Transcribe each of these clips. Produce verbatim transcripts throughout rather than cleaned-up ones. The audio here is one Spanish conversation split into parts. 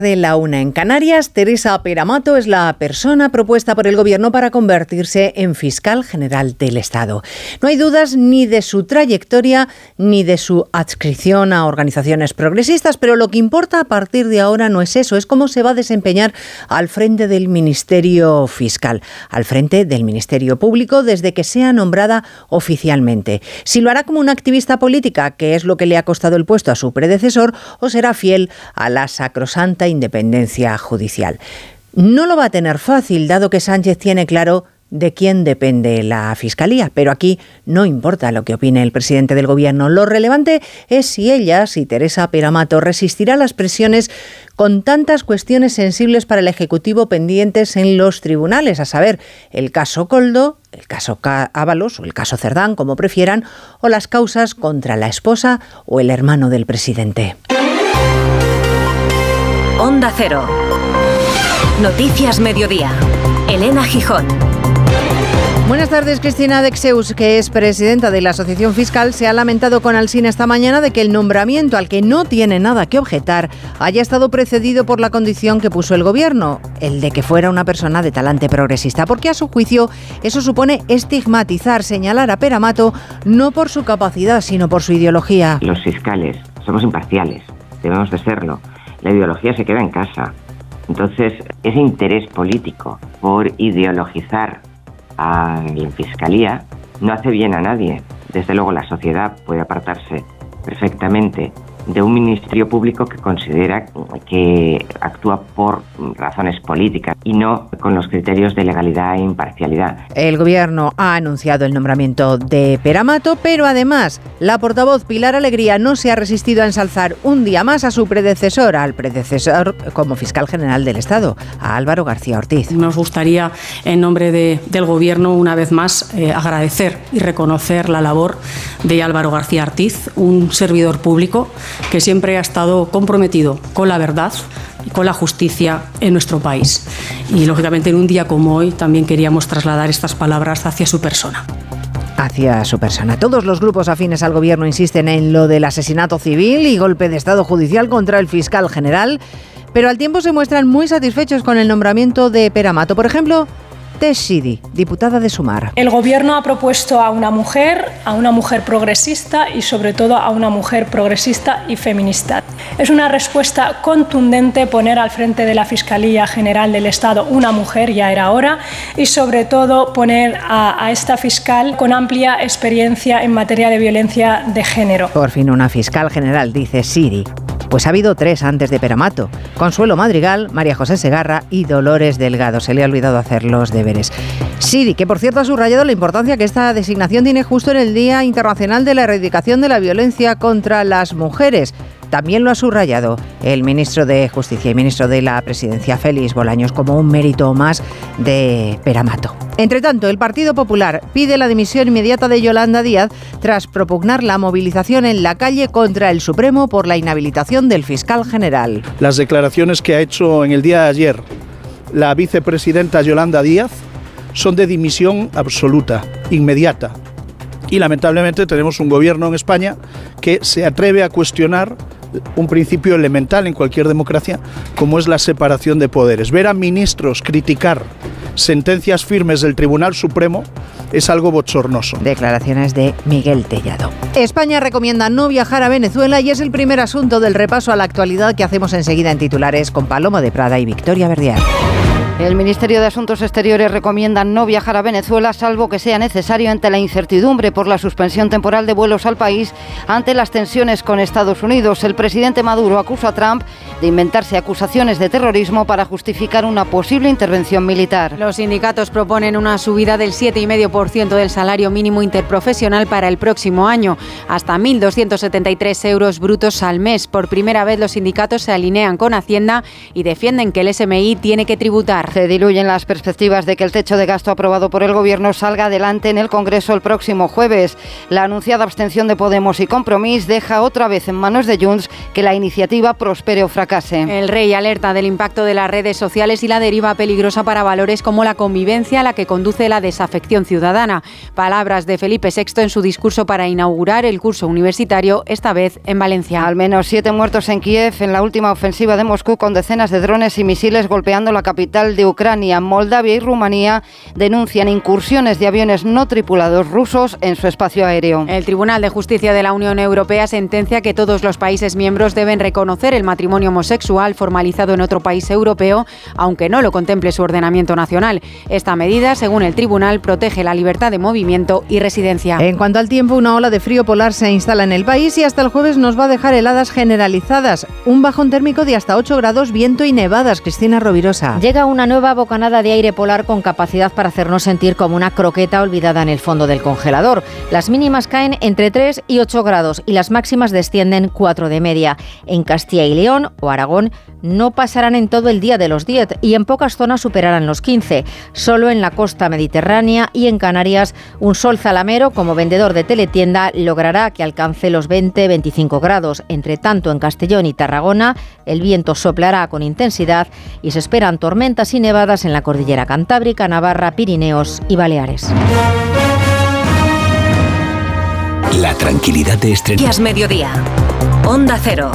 De la una en Canarias, Teresa Peramato es la persona propuesta por el Gobierno para convertirse en fiscal general del Estado. No hay dudas ni de su trayectoria ni de su adscripción a organizaciones progresistas, pero lo que importa a partir de ahora no es eso, es cómo se va a desempeñar al frente del Ministerio Fiscal, al frente del Ministerio Público desde que sea nombrada oficialmente. Si lo hará como una activista política, que es lo que le ha costado el puesto a su predecesor, o será fiel a la sacrosanta independencia judicial. No lo va a tener fácil, dado que Sánchez tiene claro de quién depende la Fiscalía, pero aquí no importa lo que opine el presidente del Gobierno. Lo relevante es si ella, si Teresa Peramato, resistirá las presiones con tantas cuestiones sensibles para el Ejecutivo pendientes en los tribunales, a saber, el caso Koldo, el caso Ábalos o el caso Cerdán, como prefieran, o las causas contra la esposa o el hermano del presidente. Onda Cero. Noticias Mediodía. Elena Gijón. Buenas tardes. Cristina Dexeus, que es presidenta de la Asociación Fiscal, se ha lamentado con Alsina esta mañana de que el nombramiento, al que no tiene nada que objetar, haya estado precedido por la condición que puso el Gobierno, el de que fuera una persona de talante progresista, porque a su juicio eso supone estigmatizar, señalar a Peramato no por su capacidad, sino por su ideología. Los fiscales somos imparciales, debemos de serlo. La ideología se queda en casa. Entonces, ese interés político por ideologizar a la Fiscalía no hace bien a nadie. Desde luego, la sociedad puede apartarse perfectamente de un ministerio público que considera que actúa por razones políticas y no con los criterios de legalidad e imparcialidad. El Gobierno ha anunciado el nombramiento de Peramato, pero además la portavoz Pilar Alegría no se ha resistido a ensalzar un día más a su predecesor, al predecesor como fiscal general del Estado, a Álvaro García Ortiz. Nos gustaría, en nombre de, del Gobierno, una vez más, eh, agradecer y reconocer la labor de Álvaro García Ortiz, un servidor público que siempre ha estado comprometido con la verdad y con la justicia en nuestro país. Y, lógicamente, en un día como hoy también queríamos trasladar estas palabras hacia su persona. Hacia su persona. Todos los grupos afines al Gobierno insisten en lo del asesinato civil y golpe de Estado judicial contra el fiscal general, pero al tiempo se muestran muy satisfechos con el nombramiento de Peramato. Por ejemplo, Tess Sidi, diputada de Sumar. El Gobierno ha propuesto a una mujer, a una mujer progresista y sobre todo a una mujer progresista y feminista. Es una respuesta contundente poner al frente de la Fiscalía General del Estado una mujer, ya era hora, y sobre todo poner a, a esta fiscal con amplia experiencia en materia de violencia de género. Por fin una fiscal general, dice Sidi. Pues ha habido tres antes de Peramato: Consuelo Madrigal, María José Segarra y Dolores Delgado. Se le ha olvidado hacer los deberes. Sidi, que por cierto ha subrayado la importancia que esta designación tiene justo en el Día Internacional de la Erradicación de la Violencia contra las Mujeres. También lo ha subrayado el ministro de Justicia y ministro de la Presidencia, Félix Bolaños, como un mérito más de Peramato. Entre tanto, el Partido Popular pide la dimisión inmediata de Yolanda Díaz tras propugnar la movilización en la calle contra el Supremo por la inhabilitación del fiscal general. Las declaraciones que ha hecho en el día de ayer la vicepresidenta Yolanda Díaz son de dimisión absoluta, inmediata. Y lamentablemente tenemos un gobierno en España que se atreve a cuestionar un principio elemental en cualquier democracia, como es la separación de poderes. Ver a ministros criticar sentencias firmes del Tribunal Supremo es algo bochornoso. Declaraciones de Miguel Tellado. España recomienda no viajar a Venezuela y es el primer asunto del repaso a la actualidad que hacemos enseguida en titulares con Paloma de Prada y Victoria Verdier. El Ministerio de Asuntos Exteriores recomienda no viajar a Venezuela salvo que sea necesario ante la incertidumbre por la suspensión temporal de vuelos al país ante las tensiones con Estados Unidos. El presidente Maduro acusa a Trump de inventarse acusaciones de terrorismo para justificar una posible intervención militar. Los sindicatos proponen una subida del siete coma cinco por ciento del salario mínimo interprofesional para el próximo año, hasta mil doscientos setenta y tres euros brutos al mes. Por primera vez los sindicatos se alinean con Hacienda y defienden que el S M I tiene que tributar. hogar. Se diluyen las perspectivas de que el techo de gasto aprobado por el Gobierno salga adelante en el Congreso el próximo jueves. La anunciada abstención de Podemos y Compromís deja otra vez en manos de Junts que la iniciativa prospere o fracase. El Rey alerta del impacto de las redes sociales y la deriva peligrosa para valores como la convivencia a la que conduce la desafección ciudadana. Palabras de Felipe sexto en su discurso para inaugurar el curso universitario, esta vez en Valencia. Al menos siete muertos en Kiev en la última ofensiva de Moscú, con decenas de drones y misiles golpeando la capital de Ucrania. Moldavia y Rumanía denuncian incursiones de aviones no tripulados rusos en su espacio aéreo. El Tribunal de Justicia de la Unión Europea sentencia que todos los países miembros deben reconocer el matrimonio homosexual formalizado en otro país europeo, aunque no lo contemple su ordenamiento nacional. Esta medida, según el tribunal, protege la libertad de movimiento y residencia. En cuanto al tiempo, una ola de frío polar se instala en el país y hasta el jueves nos va a dejar heladas generalizadas. Un bajón térmico de hasta ocho grados, viento y nevadas. Cristina Rovirosa. Llega una nueva bocanada de aire polar con capacidad para hacernos sentir como una croqueta olvidada en el fondo del congelador. Las mínimas caen entre tres y ocho grados y las máximas descienden cuatro de media. En Castilla y León o Aragón no pasarán en todo el día de los diez y en pocas zonas superarán los quince. Solo en la costa mediterránea y en Canarias un sol zalamero como vendedor de teletienda logrará que alcance los veinte a veinticinco grados. Entre tanto, en Castellón y Tarragona el viento soplará con intensidad y se esperan tormentas y nevadas en la cordillera Cantábrica, Navarra, Pirineos y Baleares. La tranquilidad de estrenar. Noticias Mediodía. Onda Cero.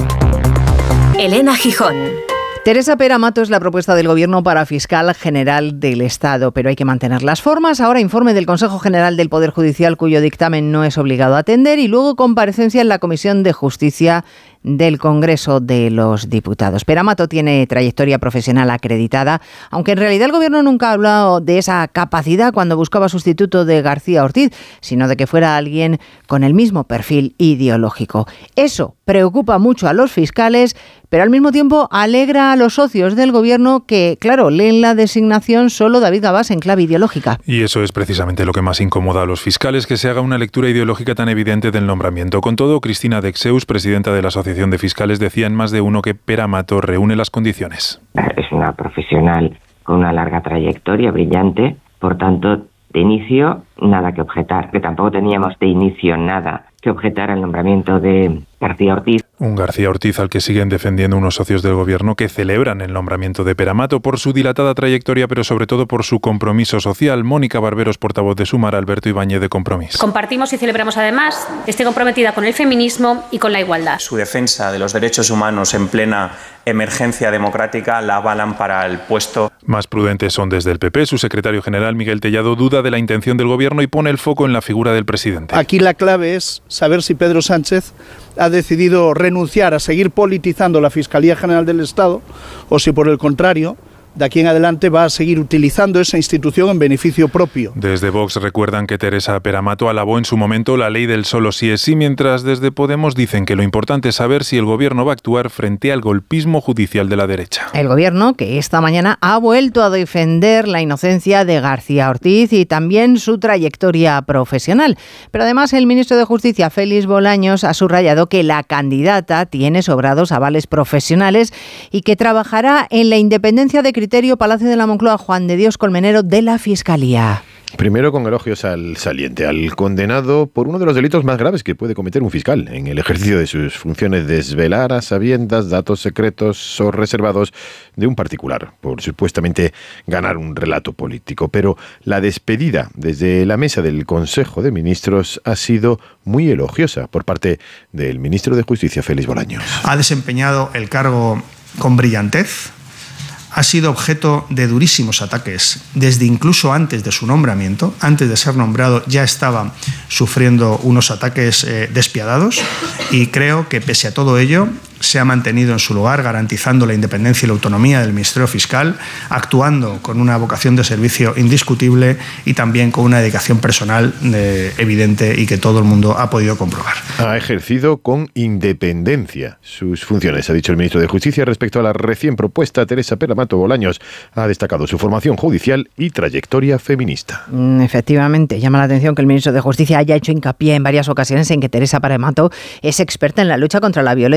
Elena Gijón. Teresa Pera Mato es la propuesta del Gobierno para fiscal general del Estado, pero hay que mantener las formas. Ahora informe del Consejo General del Poder Judicial, cuyo dictamen no es obligado a atender, y luego comparecencia en la Comisión de Justicia del Congreso de los Diputados. Pera Mato tiene trayectoria profesional acreditada, aunque en realidad el Gobierno nunca ha hablado de esa capacidad cuando buscaba sustituto de García Ortiz, sino de que fuera alguien con el mismo perfil ideológico. Eso preocupa mucho a los fiscales, pero al mismo tiempo alegra a los socios del Gobierno que, claro, leen la designación solo David Gabás en clave ideológica. Y eso es precisamente lo que más incomoda a los fiscales, que se haga una lectura ideológica tan evidente del nombramiento. Con todo, Cristina Dexeus, presidenta de la Asociación de Fiscales, decía en Más de Uno que Pera Mato reúne las condiciones. Es una profesional con una larga trayectoria, brillante, por tanto, de inicio, nada que objetar. Que tampoco teníamos de inicio nada que objetar al nombramiento de García Ortiz. Un García Ortiz al que siguen defendiendo unos socios del Gobierno que celebran el nombramiento de Pera Mato por su dilatada trayectoria, pero sobre todo por su compromiso social. Mónica Barberos, portavoz de Sumar, Alberto Ibáñez de Compromís. Compartimos y celebramos además, estoy comprometida con el feminismo y con la igualdad. Su defensa de los derechos humanos en plena emergencia democrática la avalan para el puesto. Más prudentes son desde el P P. Su secretario general, Miguel Tellado, duda de la intención del Gobierno y pone el foco en la figura del presidente. Aquí la clave es saber si Pedro Sánchez ha decidido renunciar a seguir politizando la Fiscalía General del Estado o si, por el contrario, de aquí en adelante va a seguir utilizando esa institución en beneficio propio. Desde Vox recuerdan que Teresa Pera Mato alabó en su momento la ley del solo sí es sí, mientras desde Podemos dicen que lo importante es saber si el Gobierno va a actuar frente al golpismo judicial de la derecha. El Gobierno, que esta mañana ha vuelto a defender la inocencia de García Ortiz y también su trayectoria profesional. Pero además el ministro de Justicia, Félix Bolaños, ha subrayado que la candidata tiene sobrados avales profesionales y que trabajará en la independencia de criterio. Palacio de la Moncloa, Juan de Dios Colmenero, de la Fiscalía. Primero con elogios al saliente, al condenado por uno de los delitos más graves que puede cometer un fiscal en el ejercicio de sus funciones: desvelar a sabiendas datos secretos o reservados de un particular por supuestamente ganar un relato político. Pero la despedida desde la mesa del Consejo de Ministros ha sido muy elogiosa por parte del ministro de Justicia, Félix Bolaños. Ha desempeñado el cargo con brillantez. Ha sido objeto de durísimos ataques desde incluso antes de su nombramiento. Antes de ser nombrado ya estaba sufriendo unos ataques eh, despiadados, y creo que pese a todo ello se ha mantenido en su lugar, garantizando la independencia y la autonomía del Ministerio Fiscal, actuando con una vocación de servicio indiscutible y también con una dedicación personal eh, evidente y que todo el mundo ha podido comprobar. Ha ejercido con independencia sus funciones, ha dicho el ministro de Justicia. Respecto a la recién propuesta Teresa Pera Mato, Bolaños ha destacado su formación judicial y trayectoria feminista. Efectivamente, llama la atención que el ministro de Justicia haya hecho hincapié en varias ocasiones en que Teresa Pera Mato es experta en la lucha contra la violencia de género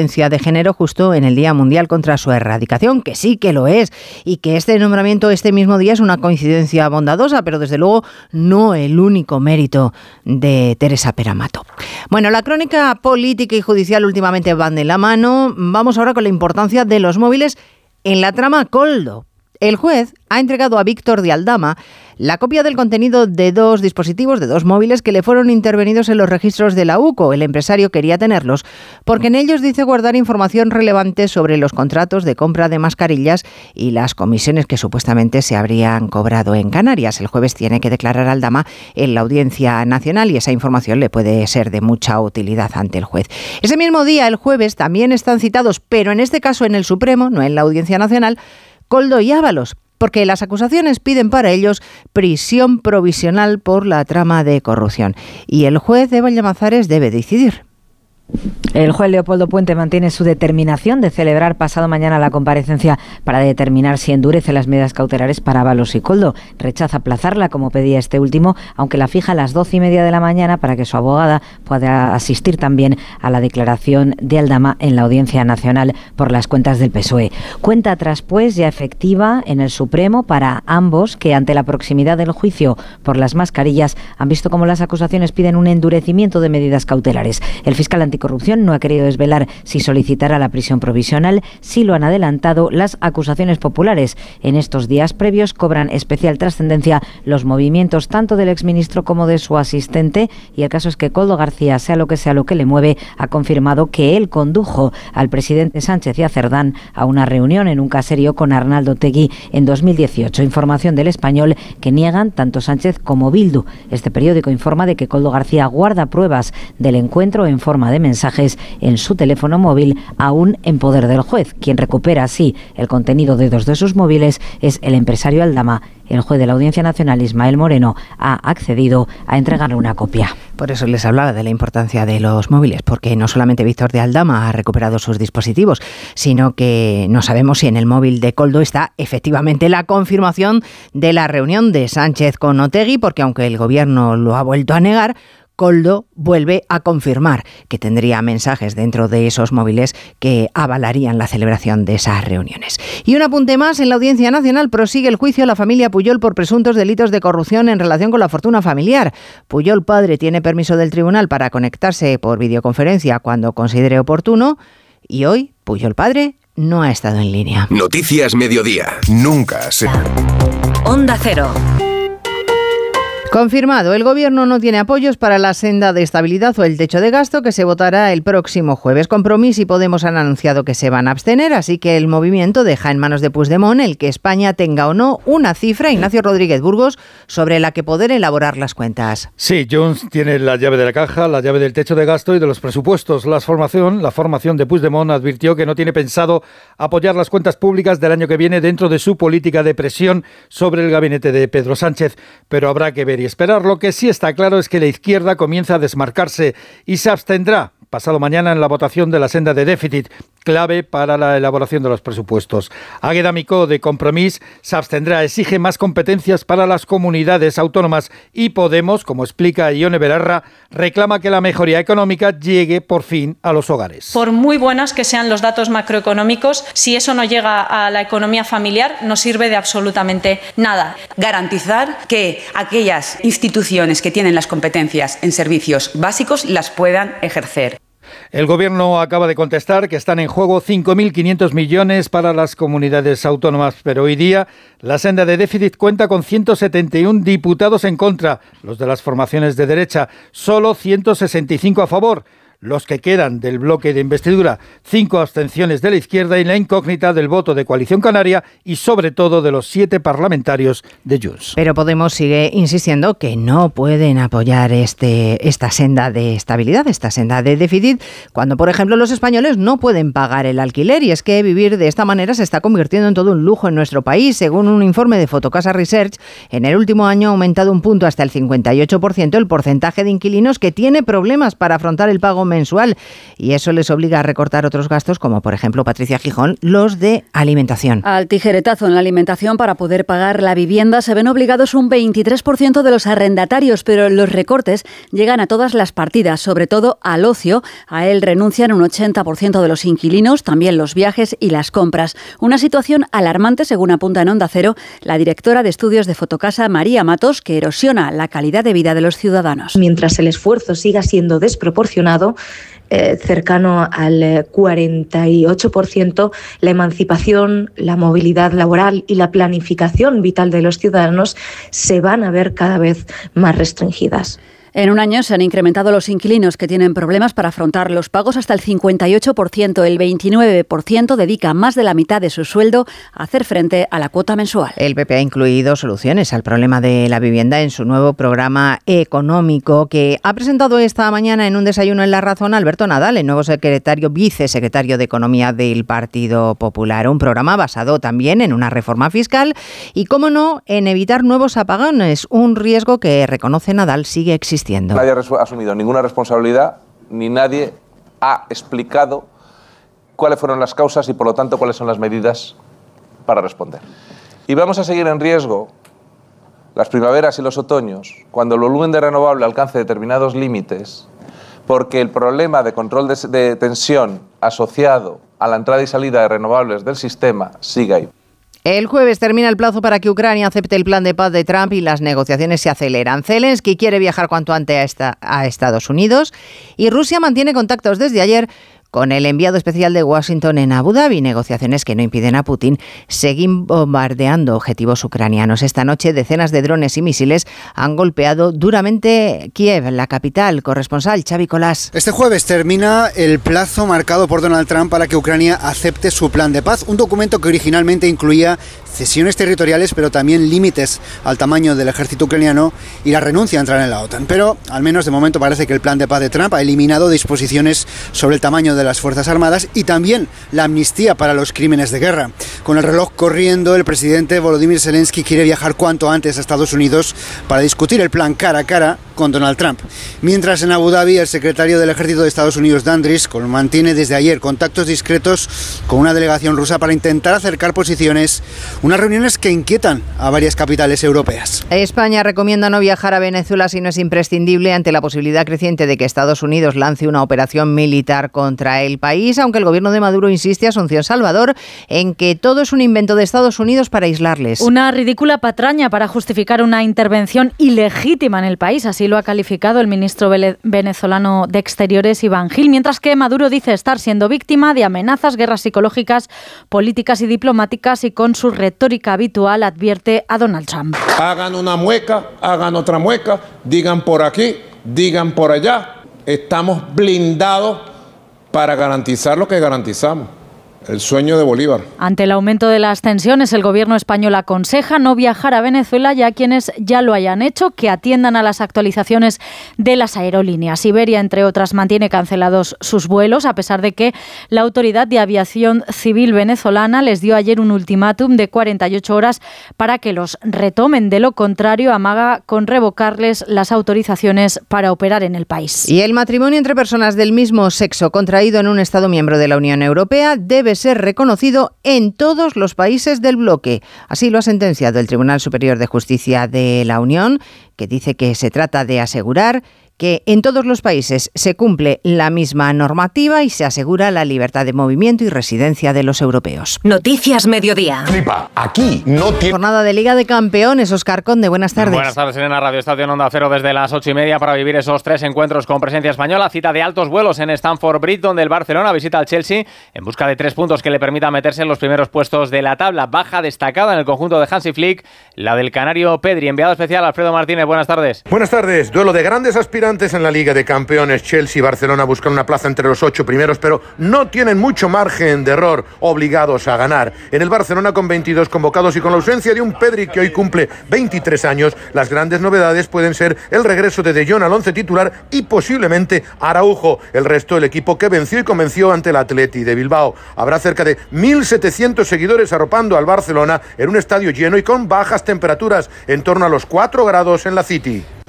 género justo en el Día Mundial contra su erradicación, que sí que lo es, y que este nombramiento este mismo día es una coincidencia bondadosa, pero desde luego no el único mérito de Teresa Peramato. Bueno, la crónica política y judicial últimamente van de la mano. Vamos ahora con la importancia de los móviles en la trama Koldo. El juez ha entregado a Víctor de Aldama la copia del contenido de dos dispositivos, de dos móviles que le fueron intervenidos en los registros de la U C O. El empresario quería tenerlos porque en ellos dice guardar información relevante sobre los contratos de compra de mascarillas y las comisiones que supuestamente se habrían cobrado en Canarias. El jueves tiene que declarar a Aldama en la Audiencia Nacional y esa información le puede ser de mucha utilidad ante el juez. Ese mismo día, el jueves, también están citados, pero en este caso en el Supremo, no en la Audiencia Nacional, Koldo y Ábalos, porque las acusaciones piden para ellos prisión provisional por la trama de corrupción. Y el juez de Vallamazares debe decidir. El juez Leopoldo Puente mantiene su determinación de celebrar pasado mañana la comparecencia para determinar si endurece las medidas cautelares para Ábalos y Koldo. Rechaza aplazarla, como pedía este último, aunque la fija a las doce y media de la mañana para que su abogada pueda asistir también a la declaración de Aldama en la Audiencia Nacional por las cuentas del P S O E. Cuenta atrás, pues, ya efectiva en el Supremo para ambos que, ante la proximidad del juicio por las mascarillas, han visto cómo las acusaciones piden un endurecimiento de medidas cautelares. El fiscal anticorrupción no ha querido desvelar si solicitará la prisión provisional. Sí lo han adelantado las acusaciones populares. En estos días previos cobran especial trascendencia los movimientos tanto del exministro como de su asistente, y el caso es que Koldo García, sea lo que sea lo que le mueve, ha confirmado que él condujo al presidente Sánchez y a Cerdán a una reunión en un caserío con Arnaldo Otegi en dos mil dieciocho. Información del Español que niegan tanto Sánchez como Bildu. Este periódico informa de que Koldo García guarda pruebas del encuentro en forma de mensajes en su teléfono móvil, aún en poder del juez. Quien recupera así el contenido de dos de sus móviles es el empresario Aldama. El juez de la Audiencia Nacional, Ismael Moreno, ha accedido a entregarle una copia. Por eso les hablaba de la importancia de los móviles, porque no solamente Víctor de Aldama ha recuperado sus dispositivos, sino que no sabemos si en el móvil de Koldo está efectivamente la confirmación de la reunión de Sánchez con Otegi, porque aunque el gobierno lo ha vuelto a negar, Koldo vuelve a confirmar que tendría mensajes dentro de esos móviles que avalarían la celebración de esas reuniones. Y un apunte más, en la Audiencia Nacional prosigue el juicio a la familia Pujol por presuntos delitos de corrupción en relación con la fortuna familiar. Pujol padre tiene permiso del tribunal para conectarse por videoconferencia cuando considere oportuno y hoy Pujol padre no ha estado en línea. Noticias Mediodía. Nunca se... Onda Cero. Confirmado, el Gobierno no tiene apoyos para la senda de estabilidad o el techo de gasto que se votará el próximo jueves. Compromís y Podemos han anunciado que se van a abstener, así que el movimiento deja en manos de Puigdemont el que España tenga o no una cifra, Ignacio Rodríguez Burgos, sobre la que poder elaborar las cuentas. Sí, Junts tiene la llave de la caja, la llave del techo de gasto y de los presupuestos. La formación, la formación de Puigdemont advirtió que no tiene pensado apoyar las cuentas públicas del año que viene dentro de su política de presión sobre el gabinete de Pedro Sánchez, pero habrá que ver y esperar. Lo que sí está claro es que la izquierda comienza a desmarcarse y se abstendrá pasado mañana en la votación de la senda de déficit, clave para la elaboración de los presupuestos. Águeda Micó, de Compromís, se abstendrá, exige más competencias para las comunidades autónomas y Podemos, como explica Ione Belarra, reclama que la mejoría económica llegue por fin a los hogares. Por muy buenas que sean los datos macroeconómicos, si eso no llega a la economía familiar, no sirve de absolutamente nada. Garantizar que aquellas instituciones que tienen las competencias en servicios básicos las puedan ejercer. El Gobierno acaba de contestar que están en juego cinco mil quinientos millones para las comunidades autónomas, pero hoy día la senda de déficit cuenta con ciento setenta y uno diputados en contra, los de las formaciones de derecha, solo ciento sesenta y cinco a favor. Los que quedan del bloque de investidura, cinco abstenciones de la izquierda y la incógnita del voto de Coalición Canaria y sobre todo de los siete parlamentarios de Junts. Pero Podemos sigue insistiendo que no pueden apoyar este, esta senda de estabilidad, esta senda de déficit, cuando por ejemplo los españoles no pueden pagar el alquiler, y es que vivir de esta manera se está convirtiendo en todo un lujo en nuestro país. Según un informe de Fotocasa Research, en el último año ha aumentado un punto hasta el cincuenta y ocho por ciento el porcentaje de inquilinos que tiene problemas para afrontar el pago mensual y eso les obliga a recortar otros gastos como, por ejemplo, Patricia Gijón, los de alimentación. Al tijeretazo en la alimentación para poder pagar la vivienda se ven obligados un veintitrés por ciento de los arrendatarios, pero los recortes llegan a todas las partidas, sobre todo al ocio. A él renuncian un ochenta por ciento de los inquilinos, también los viajes y las compras. Una situación alarmante, según apunta en Onda Cero la directora de estudios de Fotocasa, María Matos, que erosiona la calidad de vida de los ciudadanos. Mientras el esfuerzo siga siendo desproporcionado, eh, cercano al cuarenta y ocho por ciento, la emancipación, la movilidad laboral y la planificación vital de los ciudadanos se van a ver cada vez más restringidas. En un año se han incrementado los inquilinos que tienen problemas para afrontar los pagos hasta el cincuenta y ocho por ciento. El veintinueve por ciento dedica más de la mitad de su sueldo a hacer frente a la cuota mensual. El P P ha incluido soluciones al problema de la vivienda en su nuevo programa económico que ha presentado esta mañana en un desayuno en La Razón Alberto Nadal, el nuevo secretario, vicesecretario de Economía del Partido Popular. Un programa basado también en una reforma fiscal y, cómo no, en evitar nuevos apagones, un riesgo que, reconoce Nadal, sigue existiendo. Nadie ha asumido ninguna responsabilidad, ni nadie ha explicado cuáles fueron las causas y, por lo tanto, cuáles son las medidas para responder. Y vamos a seguir en riesgo las primaveras y los otoños, cuando el volumen de renovable alcance determinados límites, porque el problema de control de, de tensión asociado a la entrada y salida de renovables del sistema sigue ahí. El jueves termina el plazo para que Ucrania acepte el plan de paz de Trump y las negociaciones se aceleran. Zelensky quiere viajar cuanto antes a, esta, a Estados Unidos y Rusia mantiene contactos desde ayer con el enviado especial de Washington en Abu Dhabi, negociaciones que no impiden a Putin seguir bombardeando objetivos ucranianos. Esta noche decenas de drones y misiles han golpeado duramente Kiev, la capital. Corresponsal Xavi Colás. Este jueves termina el plazo marcado por Donald Trump para que Ucrania acepte su plan de paz, un documento que originalmente incluía cesiones territoriales, pero también límites al tamaño del ejército ucraniano y la renuncia a entrar en la OTAN. Pero, al menos de momento, parece que el plan de paz de Trump ha eliminado disposiciones sobre el tamaño de las Fuerzas Armadas y también la amnistía para los crímenes de guerra. Con el reloj corriendo, el presidente Volodymyr Zelensky quiere viajar cuanto antes a Estados Unidos para discutir el plan cara a cara con Donald Trump. Mientras en Abu Dhabi, el secretario del Ejército de Estados Unidos, Dan Driscoll, mantiene desde ayer contactos discretos con una delegación rusa para intentar acercar posiciones, unas reuniones que inquietan a varias capitales europeas. España recomienda no viajar a Venezuela si no es imprescindible ante la posibilidad creciente de que Estados Unidos lance una operación militar contra el país, aunque el gobierno de Maduro insiste, Asunción Salvador, en que todo es un invento de Estados Unidos para aislarles. Una ridícula patraña para justificar una intervención ilegítima en el país, así lo ha calificado el ministro venezolano de Exteriores, Iván Gil, mientras que Maduro dice estar siendo víctima de amenazas, guerras psicológicas, políticas y diplomáticas y con su retórica habitual advierte a Donald Trump. Hagan una mueca, hagan otra mueca, digan por aquí, digan por allá. Estamos blindados para garantizar lo que garantizamos. El sueño de Bolívar. Ante el aumento de las tensiones, el gobierno español aconseja no viajar a Venezuela y a quienes ya lo hayan hecho que atiendan a las actualizaciones de las aerolíneas. Iberia, entre otras, mantiene cancelados sus vuelos, a pesar de que la Autoridad de Aviación Civil venezolana les dio ayer un ultimátum de cuarenta y ocho horas para que los retomen. De lo contrario, amaga con revocarles las autorizaciones para operar en el país. Y el matrimonio entre personas del mismo sexo contraído en un Estado miembro de la Unión Europea debe ser reconocido en todos los países del bloque. Así lo ha sentenciado el Tribunal Superior de Justicia de la Unión, que dice que se trata de asegurar que en todos los países se cumple la misma normativa y se asegura la libertad de movimiento y residencia de los europeos. Noticias Mediodía. Flipa, aquí no tiene... Jornada de Liga de Campeones, Óscar Conde, buenas tardes. Buenas tardes, Elena. Radio Estadio en Onda Cero desde las ocho y media para vivir esos tres encuentros con presencia española. Cita de altos vuelos en Stamford Bridge, donde el Barcelona visita al Chelsea en busca de tres puntos que le permitan meterse en los primeros puestos de la tabla. Baja destacada en el conjunto de Hansi Flick, la del canario Pedri. Enviado especial Alfredo Martínez, buenas tardes. Buenas tardes. Duelo de grandes aspirantes en la Liga de Campeones. Chelsea y Barcelona buscan una plaza entre los ocho primeros, pero no tienen mucho margen de error, obligados a ganar. En el Barcelona, con veintidós convocados y con la ausencia de un Pedri que hoy cumple veintitrés años, las grandes novedades pueden ser el regreso de De Jong al once titular y posiblemente Araujo. El resto, el equipo que venció y convenció ante el Atleti de Bilbao. Habrá cerca de mil setecientos seguidores arropando al Barcelona en un estadio lleno y con bajas temperaturas, en torno a los cuatro grados en la City.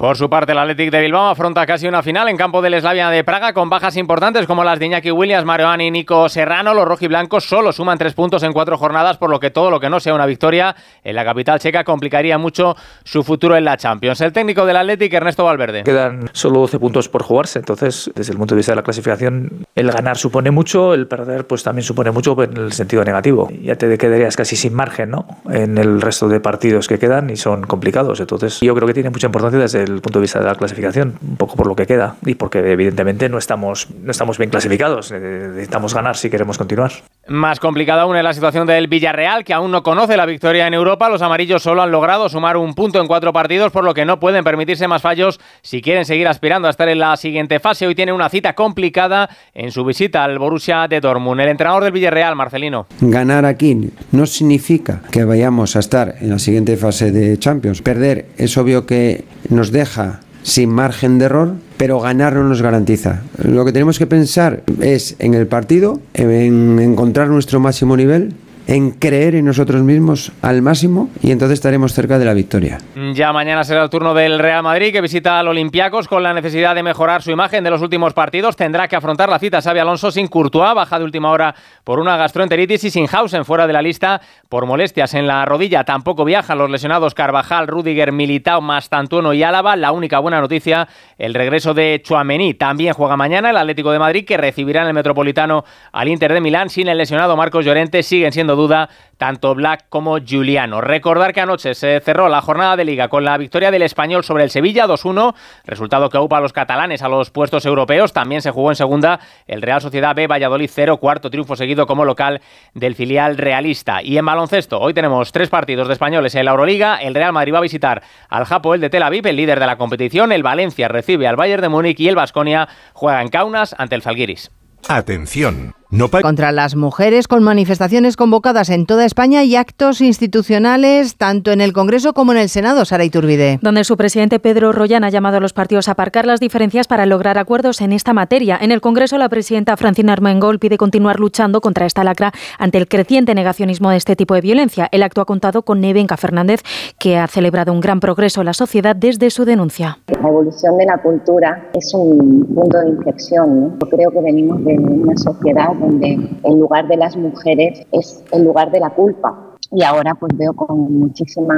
Por su parte, el Athletic de Bilbao afronta casi una final en campo del Slavia de Praga con bajas importantes como las de Iñaki Williams, Marouane y Nico Serrano. Los rojiblancos solo suman tres puntos en cuatro jornadas, por lo que todo lo que no sea una victoria en la capital checa complicaría mucho su futuro en la Champions. El técnico del Athletic, Ernesto Valverde. Quedan solo doce puntos por jugarse, entonces desde el punto de vista de la clasificación el ganar supone mucho, el perder pues también supone mucho en el sentido negativo. Ya te quedarías casi sin margen, ¿no?, en el resto de partidos que quedan y son complicados. Entonces yo creo que tiene mucha importancia desde el punto de vista de la clasificación, un poco por lo que queda y porque evidentemente no estamos, no estamos bien clasificados, necesitamos ganar si queremos continuar. Más complicada aún es la situación del Villarreal, que aún no conoce la victoria en Europa. Los amarillos solo han logrado sumar un punto en cuatro partidos, por lo que no pueden permitirse más fallos si quieren seguir aspirando a estar en la siguiente fase. Hoy tiene una cita complicada en su visita al Borussia de Dortmund. El entrenador del Villarreal, Marcelino. Ganar aquí no significa que vayamos a estar en la siguiente fase de Champions. Perder es obvio que nos deja sin margen de error, pero ganar no nos garantiza. Lo que tenemos que pensar es en el partido, en encontrar nuestro máximo nivel, en creer en nosotros mismos al máximo y entonces estaremos cerca de la victoria. Ya mañana será el turno del Real Madrid, que visita al Olympiacos con la necesidad de mejorar su imagen de los últimos partidos. Tendrá que afrontar la cita Xabi Alonso sin Courtois, baja de última hora por una gastroenteritis, y sin Hausen fuera de la lista por molestias en la rodilla. Tampoco viajan los lesionados Carvajal, Rüdiger, Militao, Mastantuono y Álava. La única buena noticia, el regreso de Tchouaméni. También juega mañana el Atlético de Madrid, que recibirá en el Metropolitano al Inter de Milán. Sin el lesionado Marcos Llorente siguen siendo duda tanto Black como Giuliano. Recordar que anoche se cerró la jornada de Liga con la victoria del Español sobre el Sevilla dos uno, resultado que aupa a los catalanes a los puestos europeos. También se jugó en segunda el Real Sociedad B Valladolid cero, cuarto triunfo seguido como local del filial realista. Y en baloncesto, hoy tenemos tres partidos de españoles en la Euroliga. El Real Madrid va a visitar al Hapoel de Tel Aviv, el líder de la competición. El Valencia recibe al Bayern de Múnich y el Baskonia juega en Kaunas ante el Zalgiris. Atención. No contra las mujeres, con manifestaciones convocadas en toda España y actos institucionales tanto en el Congreso como en el Senado. Sara Iturbide. Donde su presidente Pedro Rollán ha llamado a los partidos a aparcar las diferencias para lograr acuerdos en esta materia. En el Congreso, la presidenta Francina Armengol pide continuar luchando contra esta lacra ante el creciente negacionismo de este tipo de violencia. El acto ha contado con Nevenka Fernández, que ha celebrado un gran progreso en la sociedad desde su denuncia. La evolución de la cultura es un punto de inflexión, ¿no? Yo creo que venimos de una sociedad donde el lugar de las mujeres es el lugar de la culpa. Y ahora pues veo con muchísima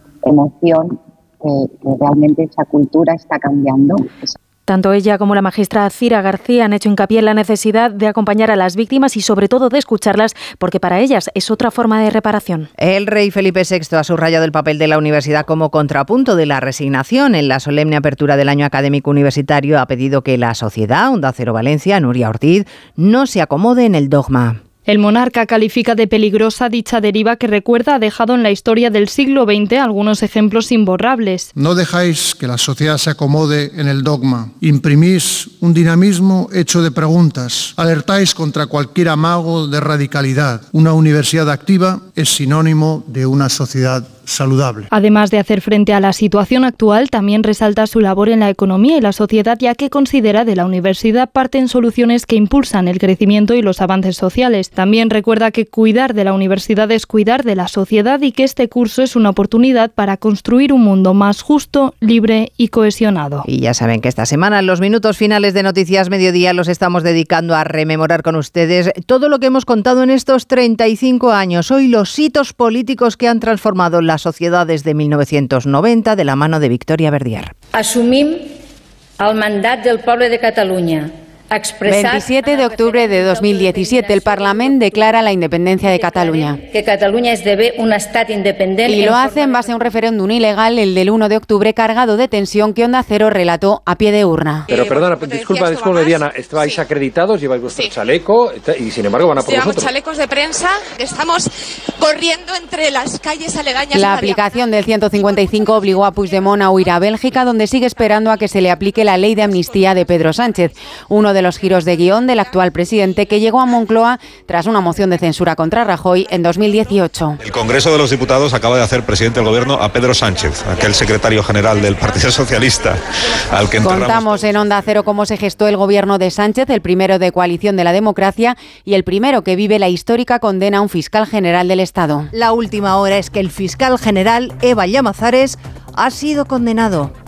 emoción que, que realmente esa cultura está cambiando. Tanto ella como la magistrada Cira García han hecho hincapié en la necesidad de acompañar a las víctimas y sobre todo de escucharlas, porque para ellas es otra forma de reparación. El rey Felipe sexto ha subrayado el papel de la universidad como contrapunto de la resignación. En la solemne apertura del año académico universitario ha pedido que la sociedad, Onda Cero Valencia, Nuria Ortiz, no se acomode en el dogma. El monarca califica de peligrosa dicha deriva que, recuerda, ha dejado en la historia del siglo veinte algunos ejemplos imborrables. No dejáis que la sociedad se acomode en el dogma. Imprimís un dinamismo hecho de preguntas. Alertáis contra cualquier amago de radicalidad. Una universidad activa es sinónimo de una sociedad saludable. Además de hacer frente a la situación actual, también resalta su labor en la economía y la sociedad, ya que considera de la universidad parten soluciones que impulsan el crecimiento y los avances sociales. También recuerda que cuidar de la universidad es cuidar de la sociedad y que este curso es una oportunidad para construir un mundo más justo, libre y cohesionado. Y ya saben que esta semana, en los minutos finales de Noticias Mediodía, los estamos dedicando a rememorar con ustedes todo lo que hemos contado en estos treinta y cinco años. Hoy los hitos políticos que han transformado las sociedades de mil novecientos noventa de la mano de Victoria Verdier. Assumim el mandat del poble de Catalunya. veintisiete de octubre de dos mil diecisiete, el Parlament declara la independencia de Cataluña. Que Cataluña esdevé un estat independent. Y lo hace en base a un referéndum ilegal, el del uno de octubre, cargado de tensión, que Onda Cero relató a pie de urna. Pero perdona, disculpa, disculpa, Diana, estáis acreditados, lleváis vuestro sí. chaleco y sin embargo van a por Llevamos vosotros. chalecos de prensa, estamos corriendo entre las calles aledañas. La aplicación del ciento cincuenta y cinco obligó a Puigdemont a huir a Bélgica, donde sigue esperando a que se le aplique la ley de amnistía de Pedro Sánchez, uno de los giros de guión del actual presidente, que llegó a Moncloa tras una moción de censura contra Rajoy en dos mil dieciocho. El Congreso de los Diputados acaba de hacer presidente del Gobierno a Pedro Sánchez, aquel secretario general del Partido Socialista al que enterramos. Contamos en Onda Cero cómo se gestó el gobierno de Sánchez, el primero de coalición de la democracia y el primero que vive la histórica condena a un fiscal general del Estado. La última hora es que el fiscal general Eva Llamazares ha sido condenado.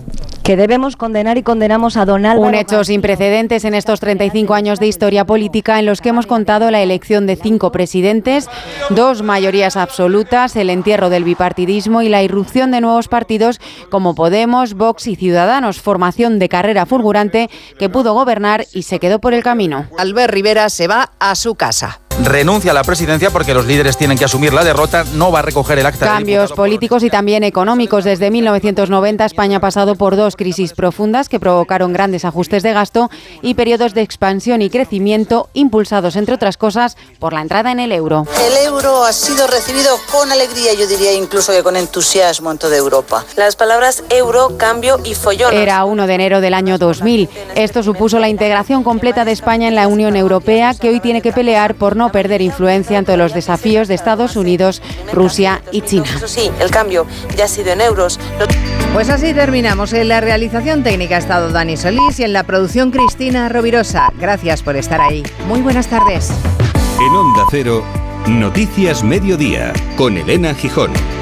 que debemos condenar y condenamos a don Álvaro. Un hecho sin precedentes en estos treinta y cinco años de historia política en los que hemos contado la elección de cinco presidentes, dos mayorías absolutas, el entierro del bipartidismo y la irrupción de nuevos partidos como Podemos, Vox y Ciudadanos, formación de carrera fulgurante que pudo gobernar y se quedó por el camino. Albert Rivera se va a su casa. Renuncia a la presidencia porque los líderes tienen que asumir la derrota, no va a recoger el acta. Cambios políticos y también económicos. Desde mil novecientos noventa España ha pasado por dos crisis profundas que provocaron grandes ajustes de gasto y periodos de expansión y crecimiento impulsados, entre otras cosas, por la entrada en el euro. El euro ha sido recibido con alegría, yo diría incluso que con entusiasmo en toda Europa. Las palabras euro, cambio y follón. Era uno de enero del año dos mil. Esto supuso la integración completa de España en la Unión Europea, que hoy tiene que pelear por no perder influencia ante los desafíos de Estados Unidos, Rusia y China. Eso sí, el cambio ya ha sido en euros. Pues así terminamos. En la realización técnica ha estado Dani Solís y en la producción Cristina Rovirosa. Gracias por estar ahí. Muy buenas tardes. En Onda Cero, Noticias Mediodía, con Elena Gijón.